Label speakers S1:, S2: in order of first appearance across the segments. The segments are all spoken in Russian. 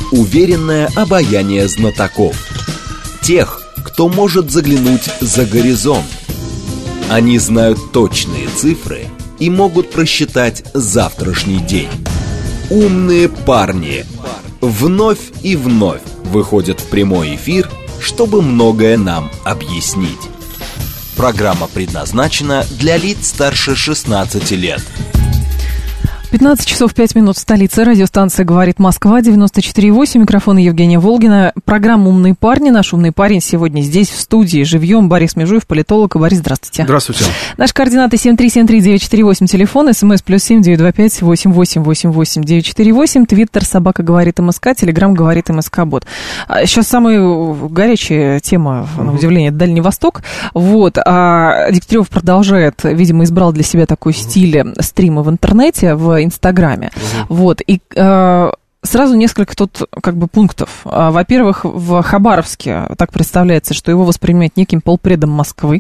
S1: Уверенное обаяние знатоков. Тех, кто может заглянуть за горизонт. Они знают точные цифры и могут просчитать завтрашний день. Умные парни вновь и вновь выходят в прямой эфир, чтобы многое нам объяснить. Программа предназначена для лиц старше 16 лет.
S2: 15 часов 5 минут в столице. Радиостанция «Говорит Москва», 94,8. Микрофон Евгения Волгина. Программа «Умные парни». Наш умный парень сегодня здесь, в студии, живьем. Борис Межуев, политолог. Борис, здравствуйте.
S3: Здравствуйте.
S2: Наши координаты 7373948, телефон, смс +7 925 8888 948, твиттер собака говорит МСК, телеграм говорит МСК Бот. Сейчас самая горячая тема, на удивление, это Дальний Восток. Вот. А Дегтярев продолжает, видимо, избрал для себя такой стиль стрима в интернете, в Инстаграме. Вот. И сразу несколько тут как бы пунктов. Во-первых, в Хабаровске так представляется, что его воспринимают неким полпредом Москвы.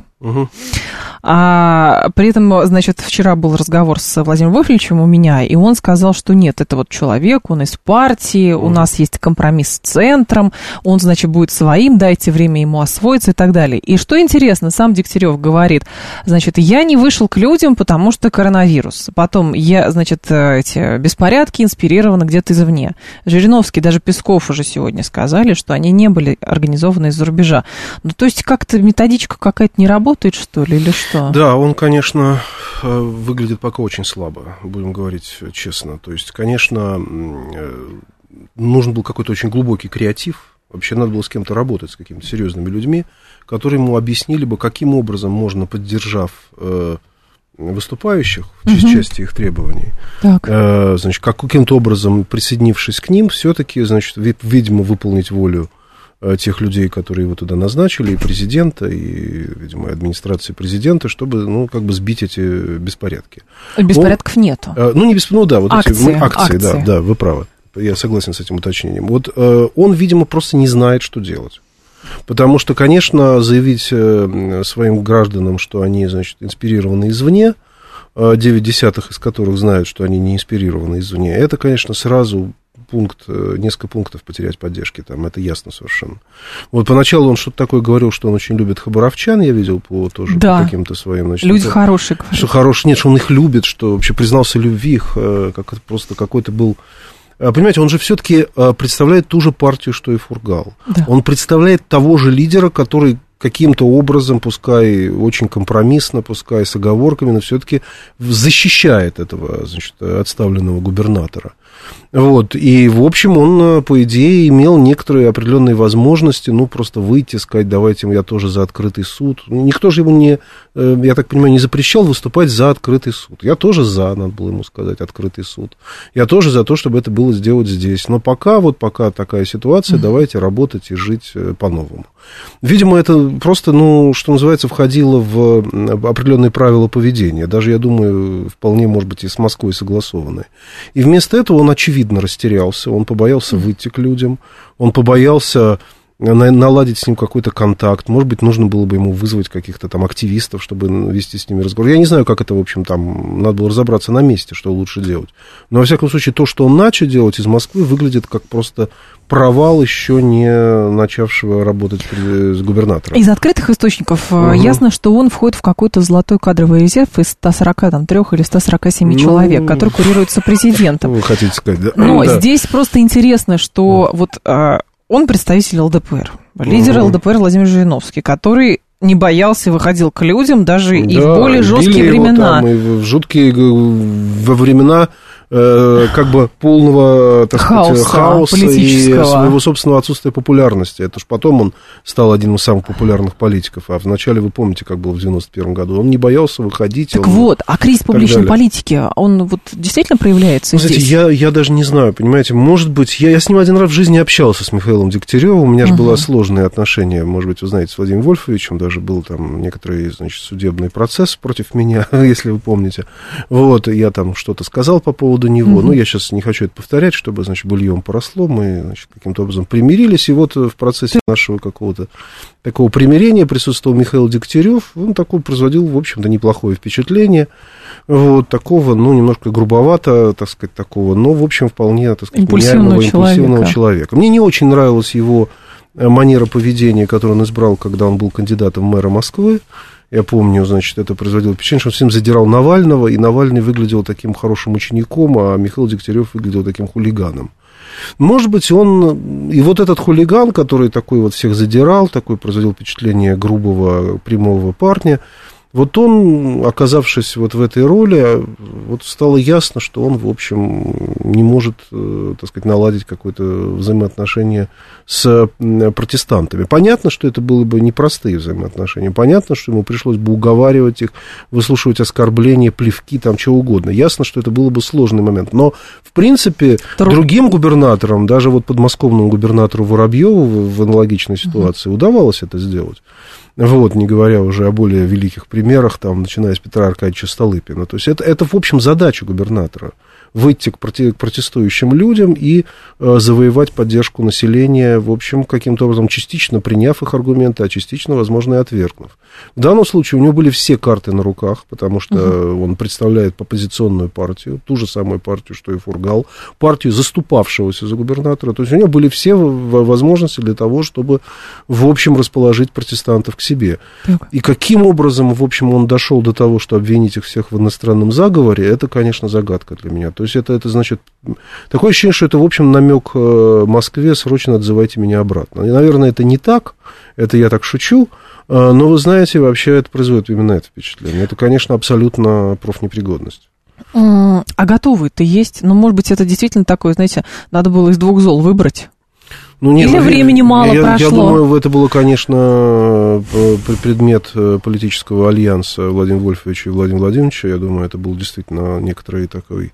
S2: А при этом, значит, вчера был разговор с Владимиром Вольфовичем у меня, и он сказал, что нет, это вот человек, он из партии, у нас есть компромисс с центром, он, значит, будет своим, дайте время ему освоиться и так далее. И что интересно, сам Дегтярев говорит, значит, я не вышел к людям, потому что коронавирус. Потом я, значит, эти беспорядки инспирированы где-то извне. Жириновский, даже Песков уже сегодня сказали, что они не были организованы из-за рубежа. Ну, то есть как-то методичка какая-то не работает, что ли, или что?
S3: Да, он, конечно, выглядит пока очень слабо, будем говорить честно. То есть, конечно, нужен был какой-то очень глубокий креатив. Вообще надо было с кем-то работать, с какими-то серьезными людьми, которые ему объяснили бы, каким образом можно, поддержав выступающих в части их требований, значит, каким-то образом, присоединившись к ним, все-таки, значит, видимо, выполнить волю тех людей, которые его туда назначили, и президента, и, видимо, администрации президента, чтобы, ну, как бы сбить эти беспорядки.
S2: Беспорядков нету.
S3: Ну, не беспорядков, ну, да, вот
S2: акции,
S3: эти акции. Да, вы правы. Я согласен с этим уточнением. Вот он, видимо, просто не знает, что делать. Потому что, конечно, заявить своим гражданам, что они, значит, инспирированы извне, 9/10 из которых знают, что они не инспирированы извне, это, конечно, сразу несколько пунктов потерять поддержки, там, это ясно совершенно. Вот поначалу он что-то такое говорил, что он очень любит хабаровчан, я видел по каким-то своим... Значит,
S2: люди хорошие.
S3: Что хорошие, нет, что он их любит, что вообще признался в любви их, как это просто какой-то был... Понимаете, он же все-таки представляет ту же партию, что и Фургал. Да. Он представляет того же лидера, который каким-то образом, пускай очень компромиссно, пускай с оговорками, но все-таки защищает этого, значит, отставленного губернатора. Вот, и, в общем, он, по идее, имел некоторые определенные возможности, ну, просто выйти, сказать, давайте я тоже за открытый суд. Никто же ему не, я так понимаю, не запрещал выступать за открытый суд. Я тоже за, надо было ему сказать, открытый суд. Я тоже за то, чтобы это было сделать здесь. Но пока такая ситуация, давайте работать и жить по-новому. Видимо, это просто, ну, что называется, входило в определенные правила поведения. Даже, я думаю, вполне, может быть, и с Москвой согласованные. И вместо этого он, очевидно, растерялся. Он побоялся выйти к людям. Он побоялся наладить с ним какой-то контакт. Может быть, нужно было бы ему вызвать каких-то там активистов, чтобы вести с ними разговор. Я не знаю, как это, в общем, там, надо было разобраться на месте, что лучше делать. Но, во всяком случае, то, что он начал делать из Москвы, выглядит как просто провал еще не начавшего работать с губернатором.
S2: Из открытых источников ясно, что он входит в какой-то золотой кадровый резерв из 143 или 147 человек, который курируется президентом.
S3: Вы хотите сказать, да?
S2: Но здесь просто интересно, что вот он представитель ЛДПР, лидер ЛДПР Владимир Жириновский, который не боялся, выходил к людям даже и в более жесткие времена.
S3: Там, и в жуткие во времена как бы полного, так сказать, хаоса и своего собственного отсутствия популярности. Это ж потом он стал одним из самых популярных политиков. А вначале, вы помните, как было в 91 году. Он не боялся выходить.
S2: Так вот, а кризис публичной политики, он вот действительно проявляется
S3: здесь? Знаете, я даже не знаю, понимаете, может быть, я с ним один раз в жизни общался, с Михаилом Дегтяревым, у меня же было сложные отношения, может быть, вы знаете, с Владимиром Вольфовичем, даже был там некоторый, значит, судебный процесс против меня, если вы помните. Вот, я там что-то сказал по поводу поводу него. Ну, я сейчас не хочу это повторять, чтобы, значит, бульон поросло. Мы, значит, каким-то образом примирились. И вот в процессе нашего какого-то такого примирения присутствовал Михаил Дегтярев. Он такой производил, в общем-то, неплохое впечатление. Вот такого, ну, немножко грубовато, так сказать, такого, но, в общем, вполне, так сказать, импульсивного человека. Мне не очень нравилась его манера поведения, которую он избрал, когда он был кандидатом в мэра Москвы. Я помню, значит, это производило впечатление, что он всем задирал Навального, и Навальный выглядел таким хорошим учеником, а Михаил Дегтярев выглядел таким хулиганом. Может быть, он... И вот этот хулиган, который такой вот всех задирал, такой производил впечатление грубого, прямого парня, вот он, оказавшись вот в этой роли, вот стало ясно, что он, в общем, не может, так сказать, наладить какое-то взаимоотношение с протестантами. Понятно, что это были бы непростые взаимоотношения. Понятно, что ему пришлось бы уговаривать их, выслушивать оскорбления, плевки, там, чего угодно. Ясно, что это был бы сложный момент. Но, в принципе, другим губернаторам, даже вот подмосковному губернатору Воробьеву в аналогичной ситуации удавалось это сделать. Вот, не говоря уже о более великих примерах, там, начиная с Петра Аркадьевича Столыпина. То есть это в общем, задача губернатора. Выйти к протестующим людям и завоевать поддержку населения, в общем, каким-то образом частично приняв их аргументы, а частично, возможно, и отвергнув. В данном случае у него были все карты на руках, потому что он представляет оппозиционную партию, ту же самую партию, что и Фургал, партию заступавшегося за губернатора. То есть у него были все возможности для того, чтобы, в общем, расположить протестантов к себе. Так. И каким образом, в общем, он дошел до того, что обвинить их всех в иностранном заговоре, это, конечно, загадка для меня. То есть это значит, такое ощущение, что это, в общем, намек Москве: срочно отзывайте меня обратно. И, наверное, это не так, это я так шучу, но, вы знаете, вообще это производит именно это впечатление. Это, конечно, абсолютно профнепригодность.
S2: А готовый-то есть? Ну, может быть, это действительно такое, знаете, надо было из двух зол выбрать? Ну, нет, или времени мало прошло?
S3: Я думаю, это было, конечно, предмет политического альянса Владимира Вольфовича и Владимира Владимировича. Я думаю, это был действительно некоторый такой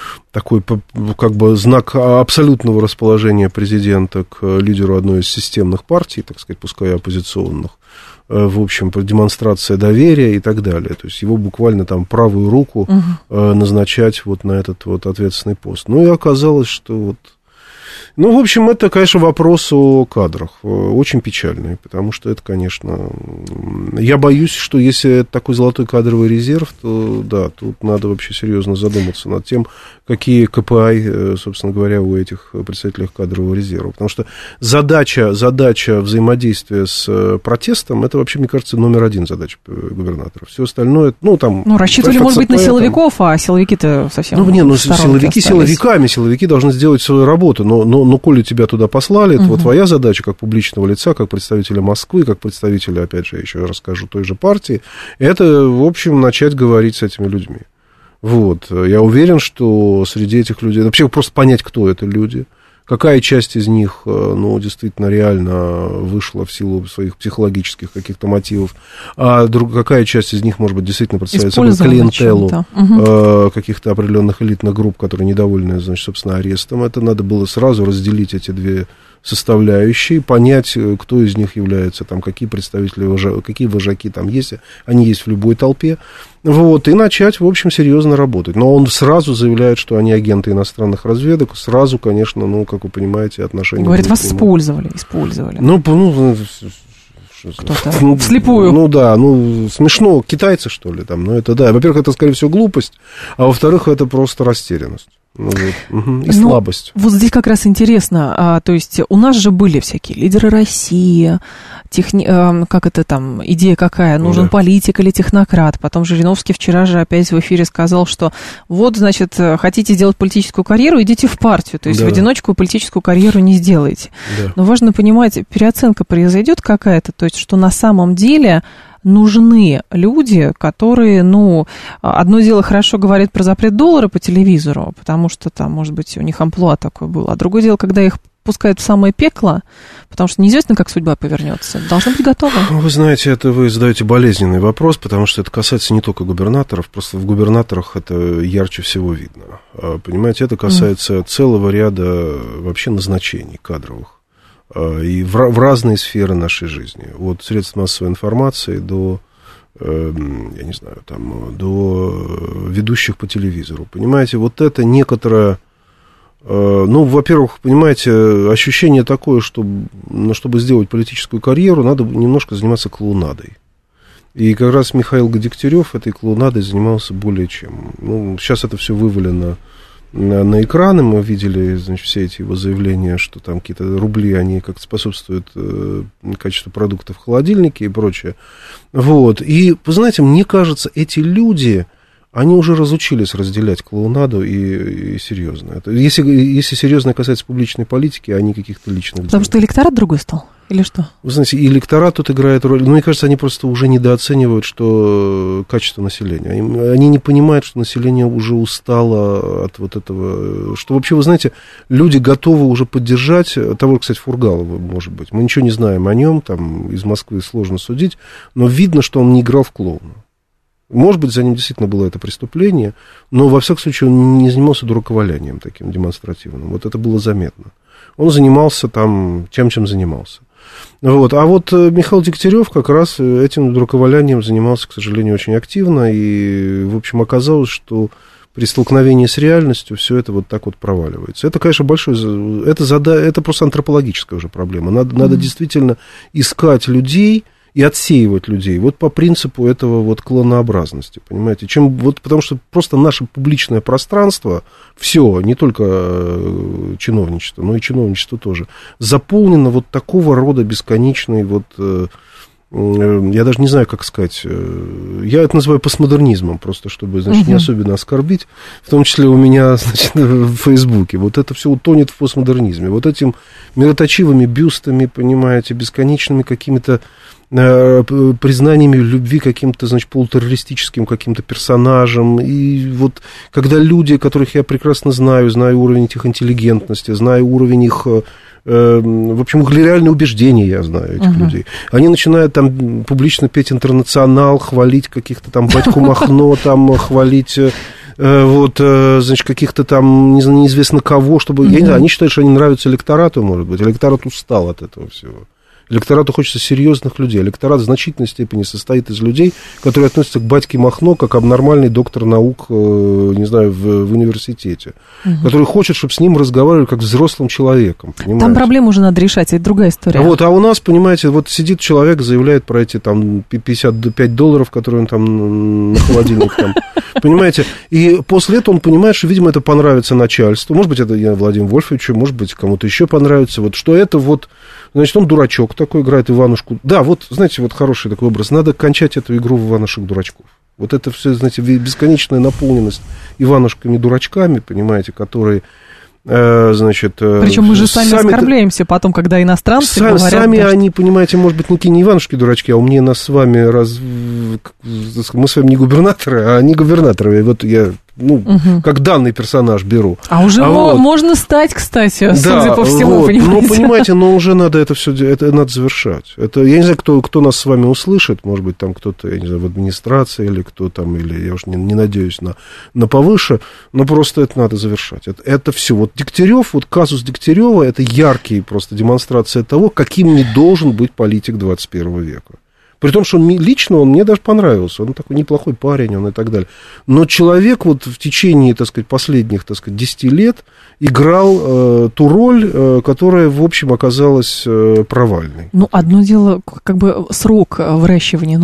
S3: как бы знак абсолютного расположения президента к лидеру одной из системных партий, так сказать, пускай оппозиционных. В общем, демонстрация доверия и так далее. То есть его буквально там правую руку назначать вот на этот вот ответственный пост. Ну и оказалось, что вот... Ну, в общем, это, конечно, вопрос о кадрах, очень печальный, потому что это, конечно, я боюсь, что если это такой золотой кадровый резерв, то, да, тут надо вообще серьезно задуматься над тем, какие КПИ, собственно говоря, у этих представителей кадрового резерва, потому что задача взаимодействия с протестом, это вообще, мне кажется, номер один задача губернатора. Все остальное, ну, там...
S2: Ну, рассчитывали, может быть, на силовиков, а силовики-то совсем...
S3: Ну, нет, ну, силовики силовиками, силовики должны сделать свою работу, но коли тебя туда послали, это вот твоя задача как публичного лица, как представителя Москвы, как представителя, опять же, еще раз скажу, той же партии, это, в общем, начать говорить с этими людьми. Вот. Я уверен, что среди этих людей... Вообще просто понять, кто это люди, какая часть из них, ну, действительно, реально вышла в силу своих психологических каких-то мотивов, а какая часть из них, может быть, действительно представляет собой клиентелу каких-то определенных элитных групп, которые недовольны, значит, собственно, арестом. Это надо было сразу разделить эти две составляющие, понять, кто из них является, там, какие представители, какие вожаки там есть, они есть в любой толпе, вот, и начать, в общем, серьезно работать. Но он сразу заявляет, что они агенты иностранных разведок, сразу, конечно, ну, как вы понимаете, отношения...
S2: Говорит, вас использовали.
S3: Ну,
S2: кто-то вслепую.
S3: Ну, да, ну, смешно, китайцы, что ли, там, ну, это, да, во-первых, это, скорее всего, глупость, а во-вторых, это просто растерянность. Ну, вот, и слабость.
S2: Вот здесь как раз интересно, то есть у нас же были всякие лидеры России, как это там, идея какая, нужен политик или технократ, потом Жириновский вчера же опять в эфире сказал, что вот, значит, хотите сделать политическую карьеру, идите в партию, то есть в одиночку политическую карьеру не сделаете. Да. Но важно понимать, переоценка произойдет какая-то, то есть что на самом деле... нужны люди, которые, ну, одно дело хорошо говорит про запрет доллара по телевизору, потому что там, может быть, у них амплуа такое было, а другое дело, когда их пускают в самое пекло, потому что неизвестно, как судьба повернется, должны быть готовы.
S3: Вы знаете, это вы задаете болезненный вопрос, потому что это касается не только губернаторов, просто в губернаторах это ярче всего видно. Понимаете, это касается целого ряда вообще назначений кадровых. И в разные сферы нашей жизни. От средств массовой информации до я не знаю, там, до ведущих по телевизору. Понимаете, вот это некоторое, ну, во-первых, понимаете, ощущение такое, что, чтобы сделать политическую карьеру, надо немножко заниматься клоунадой. И как раз Михаил Дегтярев этой клоунадой занимался более чем. Ну, сейчас это все вывалено на экраны, мы видели, значит, все эти его заявления, что там какие-то рубли, они как-то способствуют качеству продуктов в холодильнике и прочее. Вот. И, вы знаете, мне кажется, эти люди, они уже разучились разделять клоунаду и серьезное. Если серьезно касается публичной политики, а не каких-то личных дел.
S2: Потому что электорат другой стал? Или что?
S3: Вы знаете, и электорат тут играет роль. Но мне кажется, они просто уже недооценивают качество населения. Они не понимают, что население уже устало от вот этого. Что вообще, вы знаете, люди готовы уже поддержать того, кстати, Фургалова, может быть. Мы ничего не знаем о нем, там из Москвы сложно судить, но видно, что он не играл в клоуна. Может быть, за ним действительно было это преступление, но, во всяком случае, он не занимался дураковалянием таким демонстративным. Вот это было заметно. Он занимался там тем, чем занимался. Вот. А вот Михаил Дегтярев как раз этим дураковалянием занимался, к сожалению, очень активно. И, в общем, оказалось, что при столкновении с реальностью все это вот так вот проваливается. Это, конечно, это просто антропологическая уже проблема. Надо действительно искать людей и отсеивать людей. Вот по принципу этого вот клонообразности, понимаете? Потому что просто наше публичное пространство, все, не только чиновничество, но и чиновничество тоже, заполнено вот такого рода бесконечной вот... Я даже не знаю, как сказать. Я это называю постмодернизмом, просто чтобы, значит, не особенно оскорбить. В том числе у меня, значит, в Фейсбуке. Вот это все утонет в постмодернизме. Вот этим мироточивыми бюстами, понимаете, бесконечными какими-то признаниями любви каким-то, значит, полутеррористическим каким-то персонажам. И вот когда люди, которых я прекрасно знаю уровень их интеллигентности, знаю уровень их... В общем, их реальные убеждения, я знаю этих людей. Они начинают там публично петь «Интернационал», хвалить каких-то там батьку Махно, там хвалить... Вот, значит, каких-то там неизвестно кого, чтобы... Я не знаю, они считают, что они нравятся электорату, может быть. Электорат устал от этого всего. Электорату хочется серьезных людей. Электорат в значительной степени состоит из людей, которые относятся к батьке Махно как нормальный доктор наук, не знаю, в университете, который хочет, чтобы с ним разговаривали как с взрослым человеком. Понимаете?
S2: Там проблему уже надо решать, это другая история.
S3: Вот, а у нас, понимаете, вот сидит человек, заявляет про эти там $55, которые он там на холодильник там, понимаете, и после этого он понимает, что, видимо, это понравится начальству, может быть, это Владимиру Вольфовичу, может быть, кому-то еще понравится, вот, что это вот, значит, он дурачок такой, играет Иванушку. Да, вот, знаете, вот хороший такой образ. Надо кончать эту игру в Иванушек-дурачков. Вот это все, знаете, бесконечная наполненность Иванушками-дурачками, понимаете, которые, значит...
S2: Причем мы же сами оскорбляемся потом, когда иностранцы говорят...
S3: Сами они, понимаете, может быть, не Иванушки-дурачки, а умнее нас с вами... Мы с вами не губернаторы, а они губернаторы. И вот я... как данный персонаж беру.
S2: А уже можно стать, кстати, судя по всему, вот. Понимаете.
S3: Ну, понимаете, но уже надо это все, это надо завершать. Это, я не знаю, кто нас с вами услышит, может быть, там кто-то, я не знаю, в администрации, или кто там, или я уж не надеюсь на повыше, но просто это надо завершать. Это все. Вот Дегтярев, вот казус Дегтярева, это яркий просто демонстрация того, каким не должен быть политик 21 века. При том, что лично он мне даже понравился. Он такой неплохой парень, он и так далее. Но человек вот в течение, так сказать, последних, так сказать, 10 лет играл ту роль, которая, в общем, оказалась провальной.
S2: Ну, одно дело, как бы срок выращивания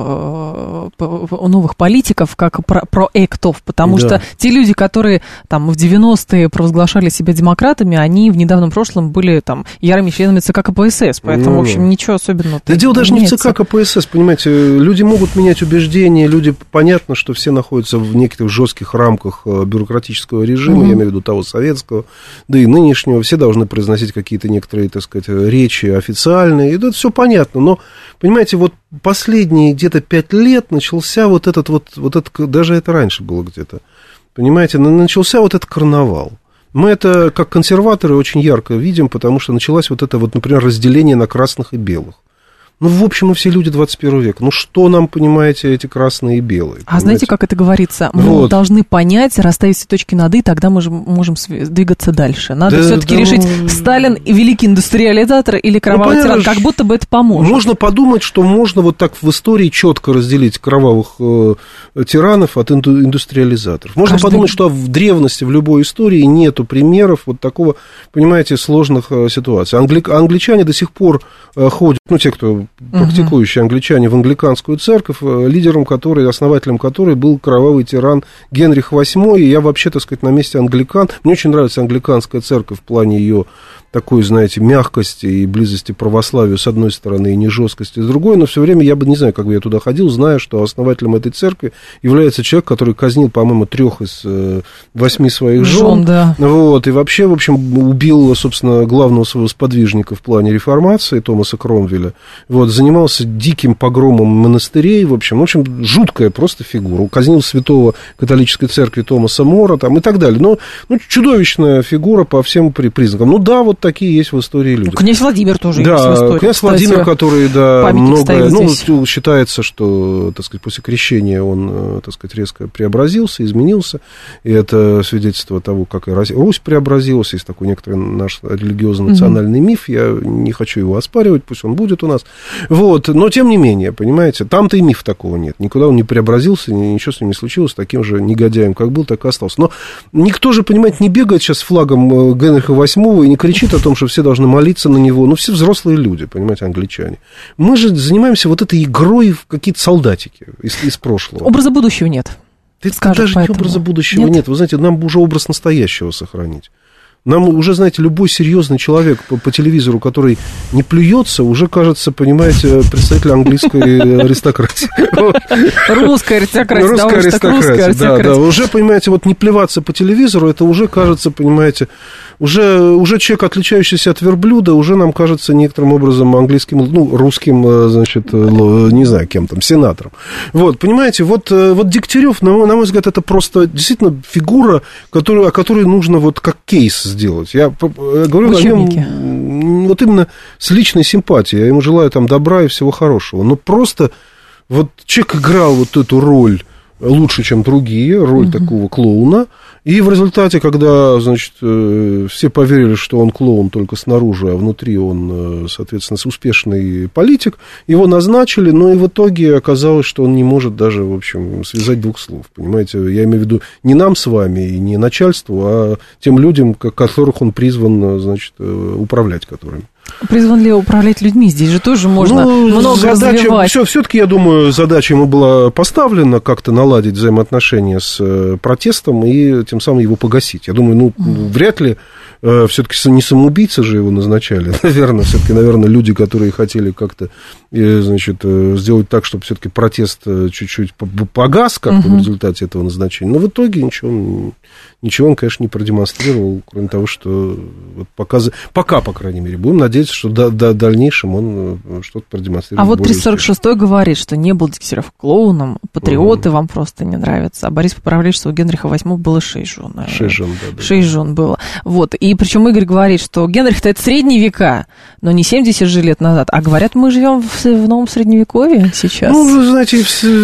S2: новых политиков, как проектов, потому что те люди, которые там в 90-е провозглашали себя демократами, они в недавнем прошлом были там ярыми членами ЦК КПСС, поэтому, в общем, ничего особенного.
S3: Да дело даже не в ЦК КПСС, понимаете, люди могут менять убеждения, люди, понятно, что все находятся в неких жестких рамках бюрократического режима, я имею в виду того советского, да и нынешнего, все должны произносить какие-то некоторые, так сказать, речи официальные, и это все понятно, но, понимаете, вот последние где-то 5 лет начался вот этот, даже это раньше было где-то, понимаете, начался вот этот карнавал. Мы это, как консерваторы, очень ярко видим, потому что началось вот это, вот, например, разделение на красных и белых. Ну, в общем, мы все люди 21 века. Ну, что нам, понимаете, эти красные и белые?
S2: А знаете, как это говорится? Мы должны понять, расставить все точки над «и», тогда мы можем двигаться дальше. Надо все-таки решить, Сталин и великий индустриализатор или кровавый тиран, как будто бы это поможет.
S3: Можно подумать, что можно вот так в истории четко разделить кровавых тиранов от индустриализаторов. Можно подумать, что в древности, в любой истории нету примеров вот такого, понимаете, сложных ситуаций. Англичане до сих пор ходят, ну, те, кто практикующие англичане, в англиканскую церковь, лидером которой, основателем которой был кровавый тиран Генрих VIII, и я вообще, так сказать, на месте англикан, мне очень нравится англиканская церковь в плане ее такой, знаете, мягкости и близости к православию с одной стороны, и не жесткости с другой, но все время я бы не знаю, как бы я туда ходил, зная, что основателем этой церкви является человек, который казнил, по-моему, 3 из 8 своих жен, да. Вот, и вообще, в общем, убил, собственно, главного своего сподвижника в плане реформации, Томаса Кромвеля, вот, занимался диким погромом монастырей, в общем, жуткая просто фигура, казнил святого католической церкви Томаса Мора, там, и так далее, ну, чудовищная фигура по всем признакам, ну, да, вот такие есть в истории люди.
S2: Князь Владимир тоже есть в истории.
S3: Да, князь Владимир, который, да, много, ну, считается, что, так сказать, после крещения он, так сказать, резко преобразился, изменился, и это свидетельство того, как и Русь преобразилась, есть такой некоторый наш религиозно-национальный миф, я не хочу его оспаривать, пусть он будет у нас, вот, но тем не менее, понимаете, там-то и мифа такого нет, никуда он не преобразился, ничего с ним не случилось, таким же негодяем, как был, так и остался, но никто же, понимаете, не бегает сейчас с флагом Генриха VIII и не кричит о том, что все должны молиться на него. Ну, все взрослые люди, понимаете, англичане. Мы же занимаемся вот этой игрой в какие-то солдатики из прошлого.
S2: Образа будущего нет.
S3: Даже образа будущего нет. Вы знаете, нам бы уже образ настоящего сохранить. Нам уже, знаете, любой серьезный человек по телевизору, который не плюется, уже кажется, понимаете, представитель английской аристократии.
S2: Русская аристократия.
S3: Да. Уже, понимаете, вот не плеваться по телевизору, это уже кажется, понимаете, уже человек, отличающийся от верблюда, уже нам кажется некоторым образом английским, ну, русским, значит, не знаю, кем там, сенатором. Вот, понимаете, вот Дегтярев, на мой взгляд, это просто действительно фигура, о которой нужно вот как кейс сделать. Я говорю о нем вот именно с личной симпатией. Я ему желаю там добра и всего хорошего. Но просто вот человек играл вот эту роль лучше, чем другие, роль такого клоуна. И в результате, когда, значит, все поверили, что он клоун только снаружи, а внутри он, соответственно, успешный политик, его назначили, но и в итоге оказалось, что он не может даже, в общем, связать двух слов, понимаете? Я имею в виду не нам с вами и не начальству, а тем людям, которых он призван, значит, управлять которыми.
S2: Призван ли управлять людьми? Здесь же тоже можно много развивать.
S3: Все-таки, я думаю, задача ему была поставлена как-то наладить взаимоотношения с протестом и тем самым его погасить. Я думаю, вряд ли все-таки не самоубийцы же его назначали, наверное, все-таки, люди, которые хотели как-то, значит, сделать так, чтобы все-таки протест чуть-чуть погас как-то в результате этого назначения. Но в итоге ничего он, конечно, не продемонстрировал, кроме того, что вот пока, по крайней мере, будем надеяться, что в дальнейшем он что-то продемонстрирует.
S2: А вот 346-й говорит, что не был Дегтярев клоуном, патриоты вам просто не нравятся. А Борис поправляет, что у Генриха VIII было 6 жен.
S3: 6 жен, да.
S2: 6 жен было. Вот. И причем Игорь говорит, что Генрих-то это средние века, но не 70 же лет назад. А говорят, мы живем в новом средневековье сейчас.
S3: Ну, вы знаете,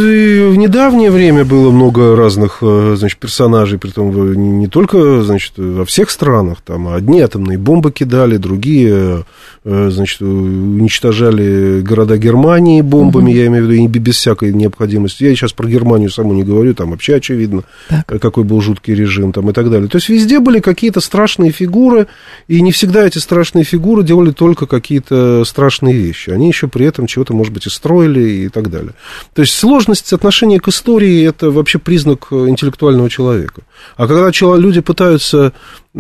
S3: в недавнее время было много разных, значит, персонажей, притом не только, значит, во всех странах. Там одни атомные бомбы кидали, другие, значит, уничтожали города Германии бомбами, я имею в виду, и без всякой необходимости. Я сейчас про Германию саму не говорю, там вообще очевидно, какой был жуткий режим там, и так далее. То есть везде были какие-то страшные фигуры, и не всегда эти страшные фигуры делали только какие-то страшные вещи. Они еще при этом чего-то, может быть, и строили, и так далее. То есть сложность отношения к истории – это вообще признак интеллектуального человека. А когда люди пытаются,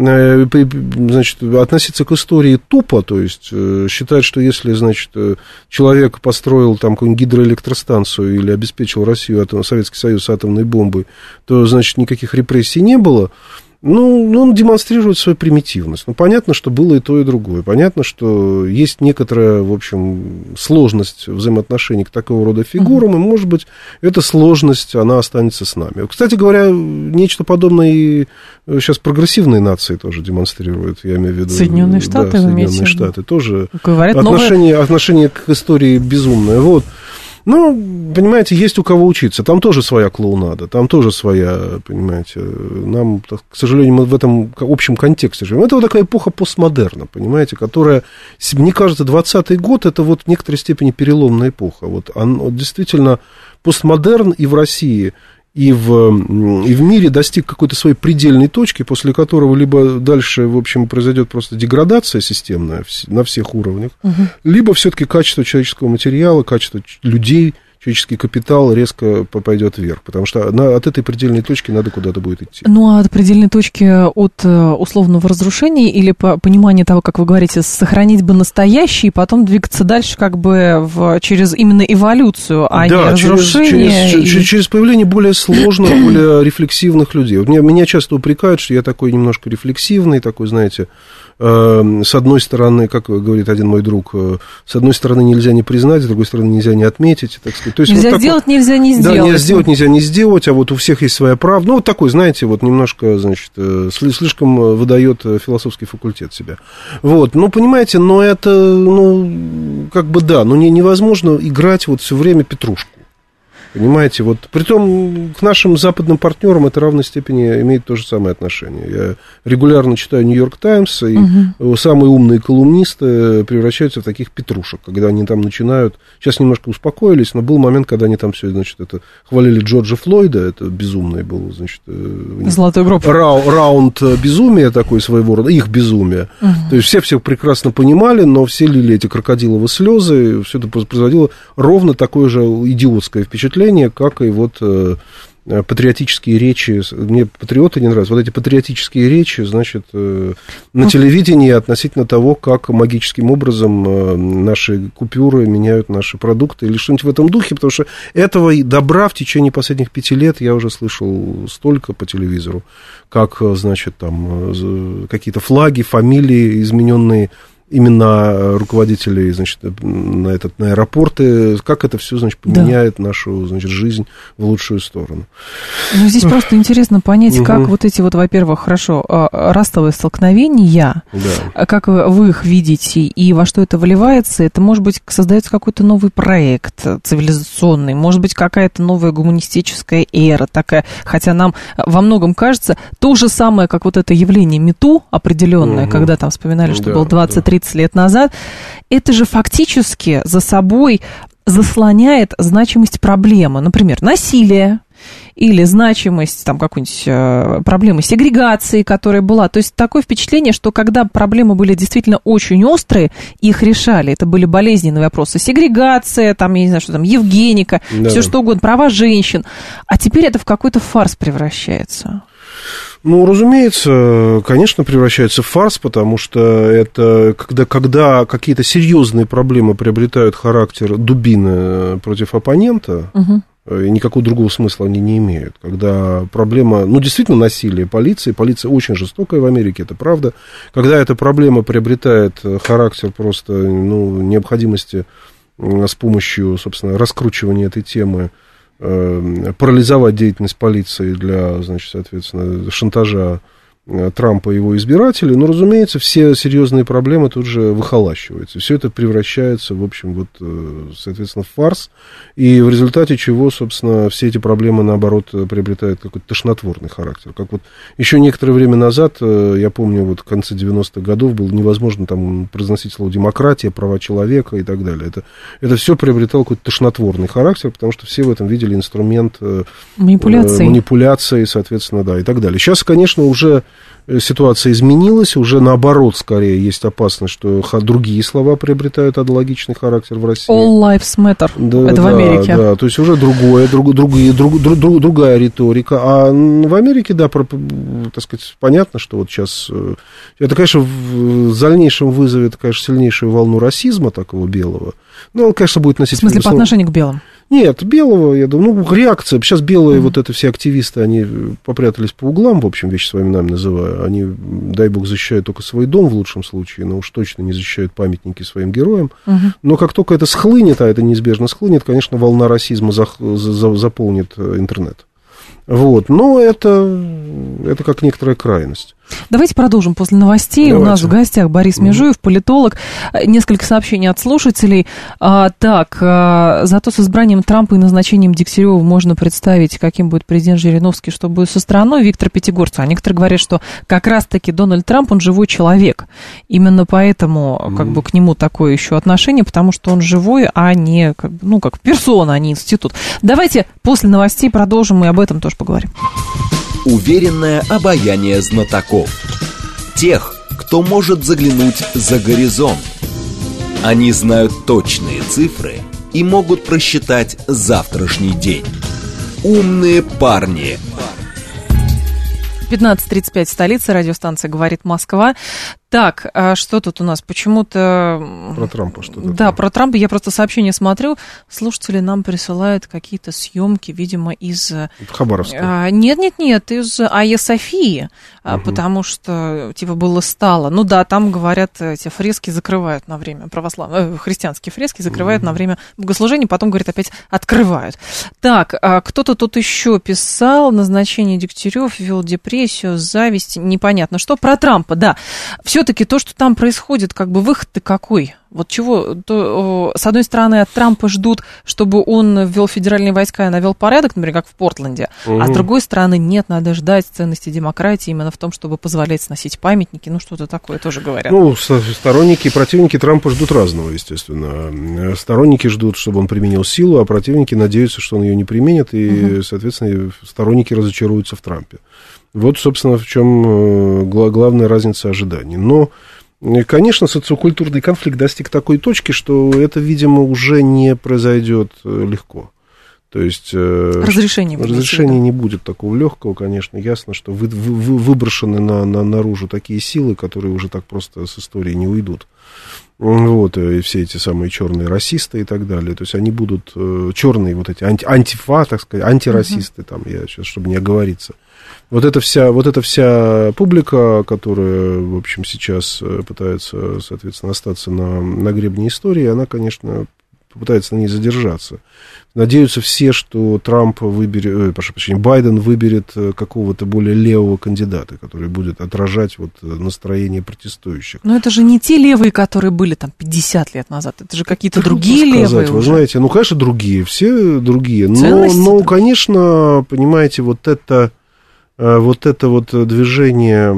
S3: значит, относиться к истории тупо, то есть считать, что если, значит, человек построил там какую-нибудь гидроэлектростанцию или обеспечил Россию, Советский Союз атомной бомбой, то, значит, никаких репрессий не было, он демонстрирует свою примитивность. Понятно, что было и то, и другое. Понятно, что есть некоторая, в общем, сложность взаимоотношений к такого рода фигурам, и, может быть, эта сложность, она останется с нами. Кстати говоря, нечто подобное и сейчас прогрессивные нации тоже демонстрируют, я имею в виду...
S2: Соединенные Штаты,
S3: Соединенные Штаты тоже.
S2: Говорят,
S3: отношение к истории безумное. Вот. Понимаете, есть у кого учиться. Там тоже своя клоунада, там тоже своя, понимаете, нам, к сожалению, мы в этом общем контексте живем. Это вот такая эпоха постмодерна, понимаете, которая, мне кажется, 20-й год, это вот в некоторой степени переломная эпоха. Вот действительно, постмодерн и в России, и в мире достиг какой-то своей предельной точки, после которого либо дальше, в общем, произойдет просто деградация системная на всех уровнях, либо все-таки качество человеческого материала, качество людей, человеческий капитал резко пойдет вверх, потому что от этой предельной точки надо куда-то будет идти.
S2: А от предельной точки от условного разрушения или понимания того, как вы говорите, сохранить бы настоящий и потом двигаться дальше как бы через именно эволюцию, а не разрушение?
S3: Через появление более сложных, более рефлексивных людей. Вот меня часто упрекают, что я такой немножко рефлексивный, такой, знаете, с одной стороны, как говорит один мой друг, с одной стороны нельзя не признать, с другой стороны нельзя не отметить, так сказать. То есть
S2: нельзя сделать, нельзя не сделать.
S3: Да, нельзя не сделать, а вот у всех есть своя правда. Вот такой, знаете, вот немножко, значит, слишком выдает философский факультет себя. Вот, понимаете, но это, как бы да, невозможно играть вот все время петрушку. Понимаете, вот притом к нашим западным партнерам это в равной степени имеет то же самое отношение. Я регулярно читаю «Нью-Йорк Таймс», и самые умные колумнисты превращаются в таких петрушек, когда они там начинают, сейчас немножко успокоились, но был момент, когда они там все, значит, это хвалили Джорджа Флойда, это безумный был, значит,
S2: золотой гроб.
S3: Раунд безумия такой своего рода, их безумие. То есть все прекрасно понимали, но все лили эти крокодиловые слезы, все это производило ровно такое же идиотское впечатление, как и вот патриотические речи. Мне патриоты не нравятся. Вот эти патриотические речи, значит, на телевидении относительно того, как магическим образом наши купюры меняют наши продукты или что-нибудь в этом духе, потому что этого добра в течение последних 5 лет я уже слышал столько по телевизору, как, значит, там какие-то фамилии, измененные именно руководителей, значит, на аэропорты, как это все, значит, поменяет нашу, значит, жизнь в лучшую сторону.
S2: Здесь просто интересно понять, как вот эти вот, во-первых, хорошо, расовые столкновения, как вы их видите и во что это выливается, это, может быть, создается какой-то новый проект цивилизационный, может быть, какая-то новая гуманистическая эра такая, хотя нам во многом кажется то же самое, как вот это явление МИТУ определенное, когда там вспоминали, что было 20-30 лет назад, это же фактически за собой заслоняет значимость проблемы. Например, насилие или значимость там какой-нибудь проблемы сегрегации, которая была. То есть такое впечатление, что когда проблемы были действительно очень острые, их решали. Это были болезненные вопросы. Сегрегация, там, я не знаю, что там, евгеника, все что угодно, права женщин. А теперь это в какой-то фарс превращается.
S3: Разумеется, конечно, превращается в фарс, потому что это когда какие-то серьезные проблемы приобретают характер дубины против оппонента, и никакого другого смысла они не имеют. Когда проблема, действительно, насилие полиция очень жестокая в Америке, это правда. Когда эта проблема приобретает характер просто необходимости с помощью, собственно, раскручивания этой темы парализовать деятельность полиции для, значит, соответственно, шантажа Трампа и его избирателей, разумеется, все серьезные проблемы тут же выхолащиваются. Все это превращается, в общем, соответственно, в фарс, и в результате чего, собственно, все эти проблемы, наоборот, приобретают какой-то тошнотворный характер. Как еще некоторое время назад, я помню, в конце 90-х годов было невозможно там произносить слово демократия, права человека и так далее. Это все приобретало какой-то тошнотворный характер, потому что все в этом видели инструмент манипуляции, соответственно, да, и так далее. Сейчас, конечно, уже ситуация изменилась, уже наоборот, скорее, есть опасность, что другие слова приобретают аналогичный характер в России.
S2: All lives matter, это в Америке.
S3: Да, то есть уже другая риторика. А в Америке, да, так сказать, понятно, что вот сейчас... Это, конечно, в дальнейшем вызовет, конечно, сильнейшую волну расизма такого белого. Но он, конечно, будет носить...
S2: В смысле, по отношению к белым?
S3: Нет, белого, я думаю, реакция. Сейчас белые вот это все активисты, они попрятались по углам, в общем, вещи своими именами называю. Они, дай бог, защищают только свой дом в лучшем случае, но уж точно не защищают памятники своим героям. Но как только это схлынет, а это неизбежно схлынет, конечно, волна расизма заполнит интернет. Вот, но это как некоторая крайность.
S2: Давайте продолжим после новостей. Давайте. У нас в гостях Борис Межуев, политолог. Несколько сообщений от слушателей. Зато с избранием Трампа и назначением Дегтярева можно представить, каким будет президент Жириновский, что будет со страной. Виктор Пятигорцев. А некоторые говорят, что как раз-таки Дональд Трамп, он живой человек. Именно поэтому к нему такое еще отношение, потому что он живой, а не как персона, а не институт. Давайте после новостей продолжим и об этом тоже поговорим.
S1: Уверенное обаяние знатоков. Тех, кто может заглянуть за горизонт. Они знают точные цифры и могут просчитать завтрашний день. Умные парни.
S2: 15:35, столица, радиостанция «Говорит Москва». Так, а что тут у нас? Почему-то...
S3: Про Трампа что-то.
S2: Да, про Трампа. Я просто сообщение смотрю. Слушатели нам присылают какие-то съемки, видимо, из...
S3: Хабаровска.
S2: Нет, из Айя Софии, потому что, стало. Ну да, там, говорят, эти фрески закрывают на время христианские фрески закрывают на время богослужения, потом, говорят, опять открывают. Так, кто-то тут еще писал, назначение Дегтярев ввел депрессию, зависть, непонятно что. Про Трампа, да. Все-таки то, что там происходит, выход-то какой? Вот чего? С одной стороны, от Трампа ждут, чтобы он ввел федеральные войска и навел порядок, например, как в Портленде. А с другой стороны, нет, надо ждать ценности демократии именно в том, чтобы позволять сносить памятники. Что-то такое тоже говорят.
S3: Сторонники и противники Трампа ждут разного, естественно. Сторонники ждут, чтобы он применил силу, а противники надеются, что он ее не применит, и, соответственно, сторонники разочаруются в Трампе. Вот, собственно, в чем главная разница ожиданий. Но, конечно, социокультурный конфликт достиг такой точки, что это, видимо, уже не произойдет легко. То есть разрешение не будет такого легкого, конечно. Ясно, что выброшены наружу такие силы, которые уже так просто с истории не уйдут. Вот, и все эти самые черные расисты и так далее. То есть они будут черные, вот эти антифа, так сказать, антирасисты, там, я сейчас, чтобы не оговориться. Вот эта вся публика, которая, в общем, сейчас пытается, соответственно, остаться на гребне истории, она, конечно, попытается на ней задержаться. Надеются все, что Байден выберет какого-то более левого кандидата, который будет отражать настроение протестующих.
S2: Но это же не те левые, которые были там 50 лет назад, это же какие-то другие левые.
S3: Вы знаете, конечно, другие, все другие. Но, конечно, понимаете, вот это движение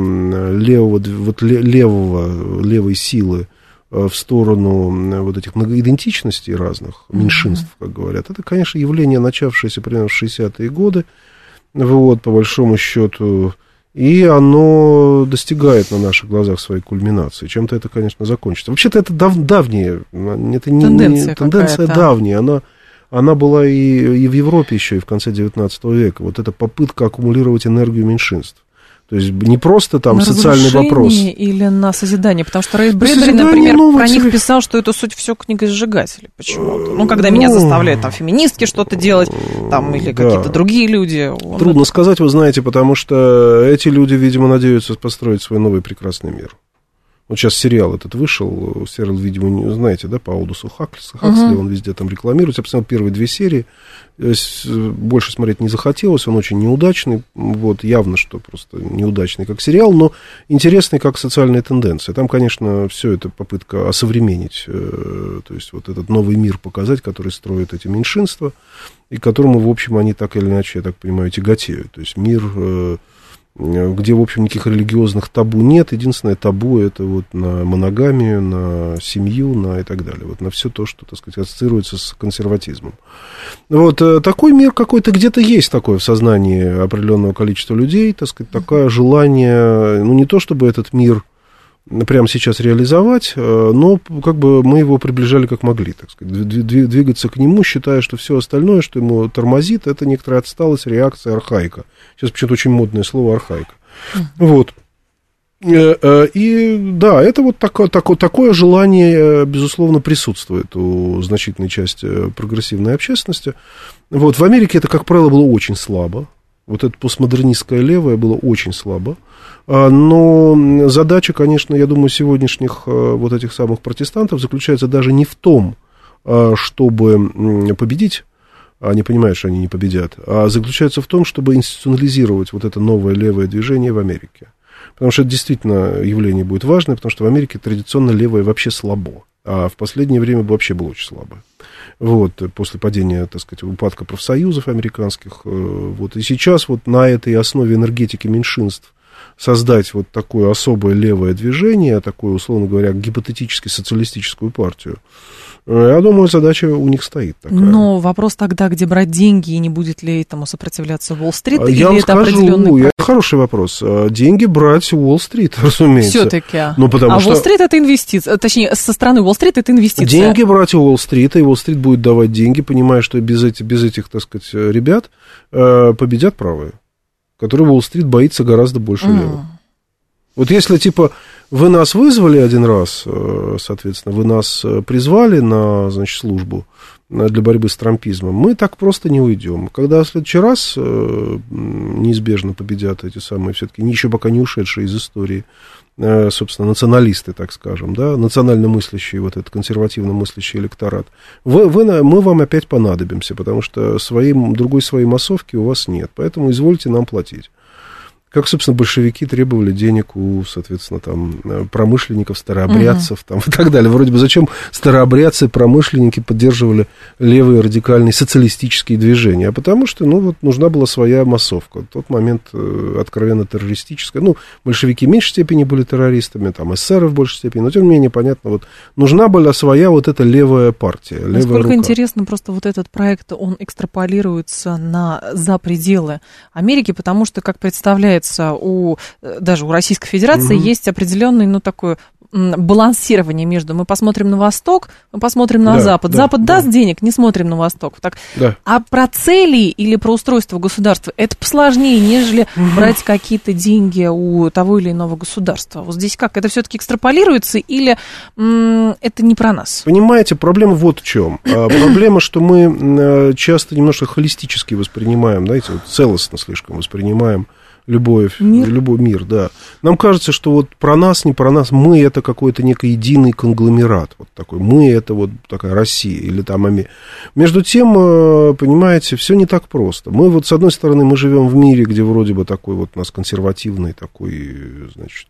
S3: левой силы в сторону вот этих многоидентичностей разных, меньшинств, как говорят, это, конечно, явление, начавшееся примерно в 60-е годы, по большому счету, и оно достигает на наших глазах своей кульминации. Чем-то это, конечно, закончится. Вообще-то это давняя, это тенденция давняя, она была и в Европе еще, и в конце 19 века. Вот эта попытка аккумулировать энергию меньшинств. То есть не просто там
S2: на
S3: социальный вопрос.
S2: Или на созидание, потому что Рэй Брэдбери, например, про них писал, что это суть все книгосжигателей почему-то. Когда меня заставляют там феминистки что-то делать, там, или какие-то другие люди.
S3: Трудно сказать, вы знаете, потому что эти люди, видимо, надеются построить свой новый прекрасный мир. Вот сейчас сериал этот вышел, сериал, видимо, знаете, да, по Алдусу Хаксли, он везде там рекламируется. Я посмотрел первые 2 серии, больше смотреть не захотелось, он очень неудачный, явно, что просто неудачный как сериал, но интересный как социальная тенденция. Там, конечно, все это попытка осовременить, то есть вот этот новый мир показать, который строят эти меньшинства, и к которому, в общем, они так или иначе, я так понимаю, тяготеют. То есть мир... где, в общем, никаких религиозных табу нет. Единственное табу — это на моногамию, на семью, и так далее. На все то, что, так сказать, ассоциируется с консерватизмом. Такой мир какой-то где-то есть такое в сознании определенного количества людей, так сказать, такое желание, не то чтобы этот мир прямо сейчас реализовать, но мы его приближали как могли, так сказать, двигаться к нему, считая, что все остальное, что ему тормозит, это некоторая отсталость, реакция, архаика. Сейчас почему-то очень модное слово архаика. И да, это вот такое желание, безусловно, присутствует у значительной части прогрессивной общественности. Вот, в Америке это, как правило, было очень слабо. Вот это постмодернистское левое было очень слабо. Но задача, конечно, я думаю, сегодняшних вот этих самых протестантов заключается даже не в том, чтобы победить, они понимают, что они не победят, а заключается в том, чтобы институционализировать вот это новое левое движение в Америке. Потому что это действительно явление будет важное, потому что в Америке традиционно левое вообще слабо, а в последнее время вообще было очень слабо. Вот, после падения, так сказать, упадка профсоюзов американских. Вот, и сейчас вот на этой основе энергетики меньшинств создать вот такое особое левое движение, такое, условно говоря, гипотетически социалистическую партию, я думаю, задача у них стоит такая.
S2: Но вопрос тогда, где брать деньги, и не будет ли этому сопротивляться Уолл-стрит, или
S3: я вам
S2: это определенный проект?
S3: Хороший вопрос. Деньги брать Уолл-стрит, разумеется.
S2: Все-таки. Уолл-стрит это инвестиция, точнее, со стороны Уолл-стрит это инвестиция.
S3: Деньги брать у Уолл-стрита, и Уолл-стрит будет давать деньги, понимая, что без этих, так сказать, ребят победят правые, которые Уолл-стрит боится гораздо больше левых. Вот если, типа, вы нас вызвали один раз, соответственно, вы нас призвали на, значит, службу для борьбы с трампизмом, мы так просто не уйдем. Когда в следующий раз неизбежно победят эти самые, все-таки еще пока не ушедшие из истории, собственно, националисты, так скажем, да, национально мыслящий, вот этот консервативно мыслящий электорат, мы вам опять понадобимся, потому что другой своей массовки у вас нет, поэтому извольте нам платить. Как, собственно, большевики требовали денег у, соответственно, там, промышленников, старообрядцев, там, и так далее. Вроде бы зачем старообрядцы, промышленники поддерживали левые радикальные социалистические движения? А потому что, ну, вот нужна была своя массовка. В тот момент откровенно террористическая. Ну, большевики в меньшей степени были террористами, там, эсеры в большей степени, но, тем не менее, понятно, вот нужна была своя вот эта левая партия, левая рука.
S2: Насколько интересно, просто вот этот проект, он экстраполируется за пределы Америки, потому что, как представляется, даже у Российской Федерации есть определенный, ну, такой балансирование между мы посмотрим на Восток, мы посмотрим на Запад. Запад даст денег, не смотрим на Восток. Так. А про цели или про устройство государства это посложнее, нежели брать какие-то деньги у того или иного государства. Вот здесь как? Это все-таки экстраполируется или это не про нас?
S3: Понимаете, проблема вот в чем. Проблема, что мы часто немножко холистически воспринимаем, знаете, вот целостно слишком воспринимаем любой мир, да. Нам кажется, что вот про нас, не про нас, мы это какой-то некий единый конгломерат, вот такой, мы это вот такая Россия или там Америка. Между тем, понимаете, все не так просто. Мы вот, с одной стороны, мы живем в мире, где вроде бы такой вот у нас консервативный такой, значит,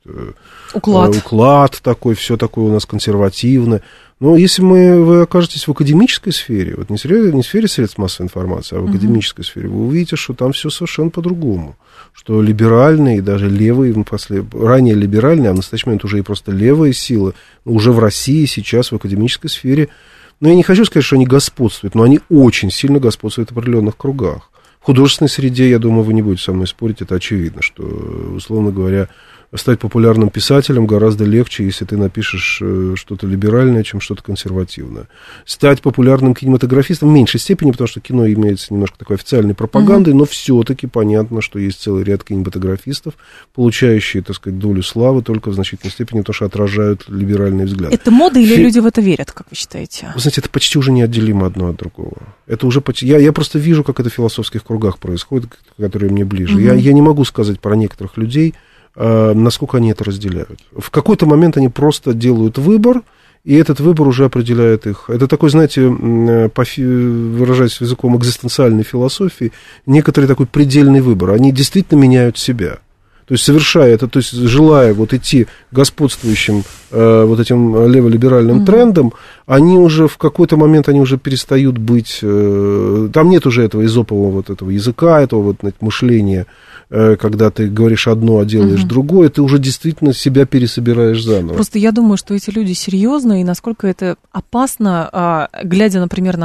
S3: уклад такой, все такое у нас консервативное. Но если вы окажетесь в академической сфере, вот не в сфере средств массовой информации, а в академической сфере, вы увидите, что там все совершенно по-другому. Что либеральные, даже левые, ранее либеральные, а в настоящий момент уже и просто левые силы, уже в России сейчас в академической сфере, ну, я не хочу сказать, что они господствуют, но они очень сильно господствуют в определенных кругах. В художественной среде, я думаю, вы не будете со мной спорить, это очевидно, что, условно говоря, стать популярным писателем гораздо легче, если ты напишешь что-то либеральное, чем что-то консервативное. Стать популярным кинематографистом в меньшей степени, потому что кино имеется немножко такой официальной пропагандой, но все-таки понятно, что есть целый ряд кинематографистов, получающие, так сказать, долю славы только в значительной степени, потому что отражают либеральные взгляды.
S2: Это мода или люди в это верят, как вы считаете?
S3: Вы знаете, это почти уже неотделимо одно от другого. Это уже почти... Я просто вижу, как это в философских кругах происходит, которые мне ближе. Я не могу сказать про некоторых людей, насколько они это разделяют. В какой-то момент они просто делают выбор, и этот выбор уже определяет их. Это такой, знаете, выражаясь языком экзистенциальной философии, некоторый такой предельный выбор. Они действительно меняют себя. То есть, совершая это, то есть, желая вот идти господствующим вот этим леволиберальным трендом, они уже в какой-то момент, они уже перестают быть... Там нет уже этого эзопового вот этого языка, этого вот мышления, когда ты говоришь одно, а делаешь другое, ты уже действительно себя пересобираешь заново.
S2: Просто я думаю, что эти люди серьезные, и насколько это опасно, глядя, например, на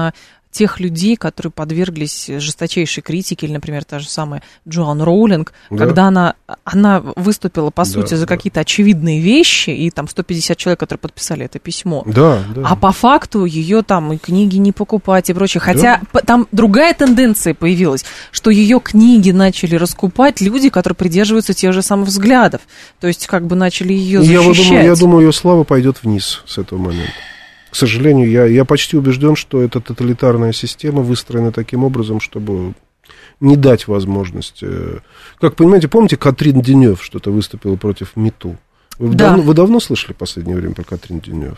S2: тех людей, которые подверглись жесточайшей критике, или, например, та же самая Джоан Роулинг, когда она выступила, по сути, за какие-то очевидные вещи, и там 150 человек, которые подписали это письмо. А по факту ее там и книги не покупать и прочее. Хотя там другая тенденция появилась, что ее книги начали раскупать люди, которые придерживаются тех же самых взглядов. То есть как бы начали ее защищать.
S3: Я думаю, ее слава пойдет вниз с этого момента. К сожалению, я почти убежден, что эта тоталитарная система выстроена таким образом, чтобы не дать возможность... Как понимаете, помните, Катрин Денев что-то выступила против МИТУ? Вы давно слышали в последнее время про Катрин Денев?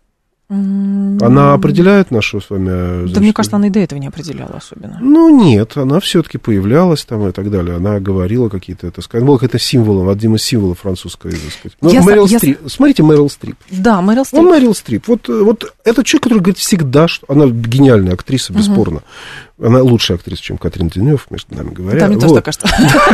S3: Она определяет нашу с вами...
S2: Да, мне кажется, она и до этого не определяла особенно.
S3: Ну, нет, она все-таки появлялась там и так далее. Она говорила какие-то, это сказать, была каким-то символом, одним из символов французской, так сказать. Смотрите, Мэрил Стрип.
S2: Да, Мэрил Стрип.
S3: Мэрил Стрип. Вот это человек, который говорит всегда, что она гениальная актриса, бесспорно. Она лучшая актриса, чем Катрин Денев, между нами говоря.
S2: Да, мне тоже так кажется.